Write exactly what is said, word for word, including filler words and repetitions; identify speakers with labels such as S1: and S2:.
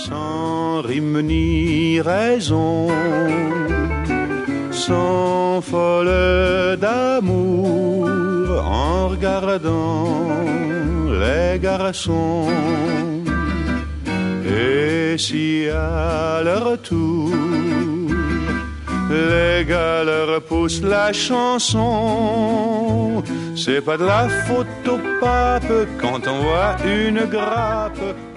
S1: sans rime ni raison, sont folles d'amour en regardant les garçons. Et si à leur tour les gars leur poussent la chanson, c'est pas de la faute au pape quand on voit une grappe